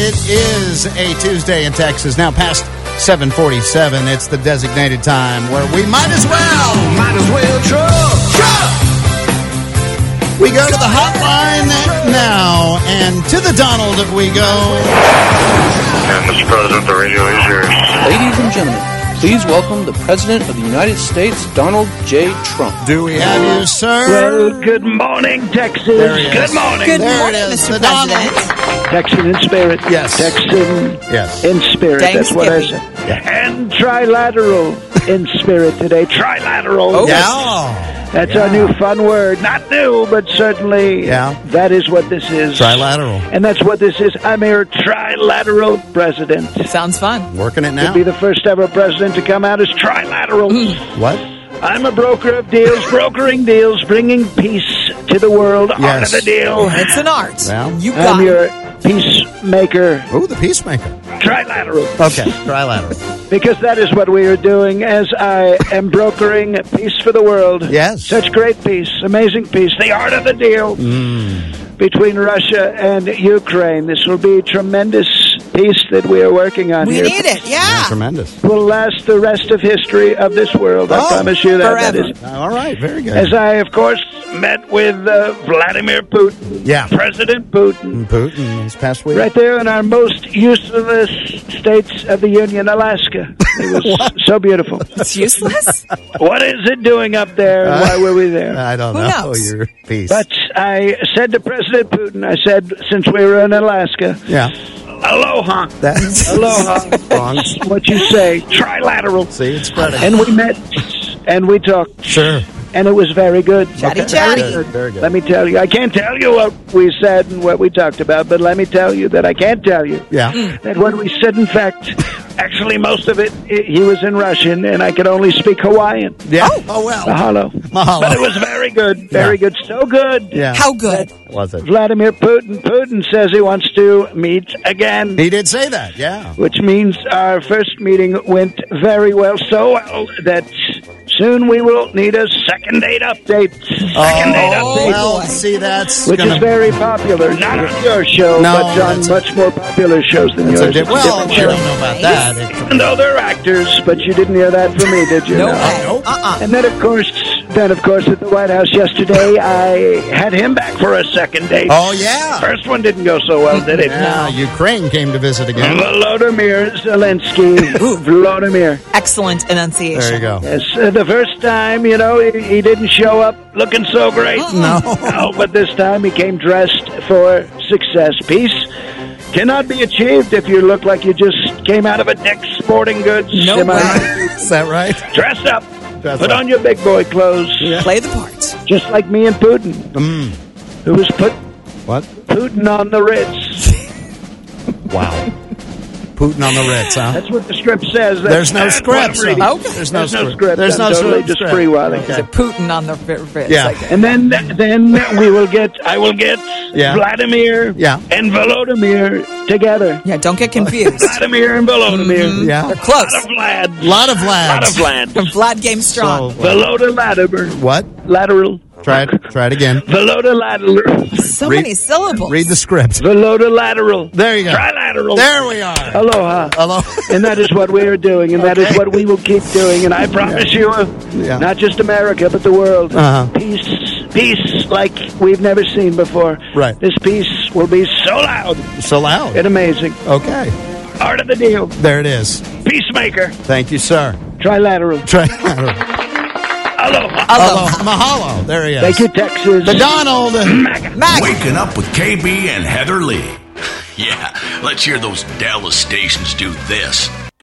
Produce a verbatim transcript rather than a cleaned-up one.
It is a Tuesday in Texas. Now past seven forty-seven. It's the designated time where we might as well, might as well truck, truck. We go to the hotline now, and to the Donald we go. And Mister President, the radio is yours. Ladies and gentlemen, please welcome the President of the United States, Donald J. Trump. Do we have you, sir? Well, good morning, Texas. There he is. Good morning. Good There morning, it is, Mister the President. Texan in spirit. Yes. Texan Yes. in spirit. That's what I said. And trilateral in spirit today. Trilateral. Oh. Yeah. That's Yeah. our new fun word. Not new, but certainly Yeah. that is what this is. Trilateral. And that's what this is. I'm your trilateral president. Sounds fun. Working it To now. be the first ever president to come out as trilateral. What? I'm a broker of deals, brokering deals, bringing peace to the world. Art Yes. of the deal. It's an art. Well, you got I'm it. your peacemaker. Oh, the peacemaker. Trilateral. Okay, trilateral. Because that is what we are doing as I am brokering peace for the world. Yes. Such great peace, amazing peace, the art of the deal between Russia and Ukraine. This will be tremendous peace that we are working on We here. need it. Yeah. Tremendous. Will last the rest of history of this world. I Oh, promise you that. That forever. is, All right, very good. as I, of course, met with uh, Vladimir Putin. Yeah. President Putin. Putin this past week. Right there in our most useless states of the Union, Alaska. It was so beautiful. It's useless. What is it doing up there, and why were we there? I don't Who know. knows? Your piece. But I said to President Putin, I said, since we were in Alaska, yeah, aloha, that's aloha, wrong. what you say, trilateral. See, it's spreading. And we met, and we talked, Sure. and it was very good. Chatty, Okay. chatty. Very good. Very good. Let me tell you, I can't tell you what we said and what we talked about, but let me tell you that I can tell you Yeah. that what we said, in fact, actually most of it, i he was in Russian, and I could only speak Hawaiian. Yeah. Oh, well. Mahalo. Mahalo. But it was very good, very Yeah. good, so good. Yeah. How good? was it? Vladimir Putin. Putin says he wants to meet again, He did say that. Yeah. which means our first meeting went very well, so well that soon we will need a second date update. Second date Oh, update. well, see, that's Which gonna is very popular. Not on your show, No, but on that's- much more popular shows than It's a yours. di- It's a well, different I show. don't know about that. It- Even though they're actors, but you didn't hear that from me, did you? No No. way. nope. Uh-uh. And then, of course, then of course, at the White House yesterday, I had him back for a second date. Oh, yeah. First one didn't go so well, did it? Yeah, Ukraine came to visit again. Volodymyr Zelensky. Vladimir. Excellent enunciation. There you go. Yes, uh, the first time, you know, he, he didn't show up looking so great. No. No, but this time he came dressed for success. Peace cannot be achieved if you look like you just came out of a Dick's Sporting Goods. No Am I way. right? Is that right? Dress up. Dress Put up. on your big boy clothes. Play the part. Just like me and Putin, Mm. who was put What? Putin on the Ritz. Wow. Putin on the Ritz, huh? That's what the script says. That's There's no that's script. what I'm so- reading. Okay. There's no There's no script. script. There's no I'm totally script. just script. freewheeling. Okay. Putin on the Ritz. Yeah. I get it. And then, then we will get. I will get Yeah. Vladimir Yeah. and Volodymyr together. Yeah, don't get confused. Vladimir and Volodymyr. Yeah. They're close. Lot of Vlad. Lot of Lot lads. of Vlad. Vlad game strong. So, Volodymyr. what? Lateral. Try it. Try it again. Volodymyr. so read- many syllables. Read the script. Volodymyr. There you go. Trilateral. There we are. Aloha. Hello. And that is what we are doing, and that is Okay. what we will keep doing. And I promise you, uh, Yeah. not just America, but the world, Uh-huh. peace, peace like we've never seen before. Right. This peace will be so loud So loud. and amazing. Okay. Art of the deal. There it is. Peacemaker. Thank you, sir. Trilateral. Try. Aloha. Hello. Mahalo. There he is. Thank you, Texas. The Donald. Mac. Waking up with K B and Heather Lee. Yeah, let's hear those Dallas stations do this.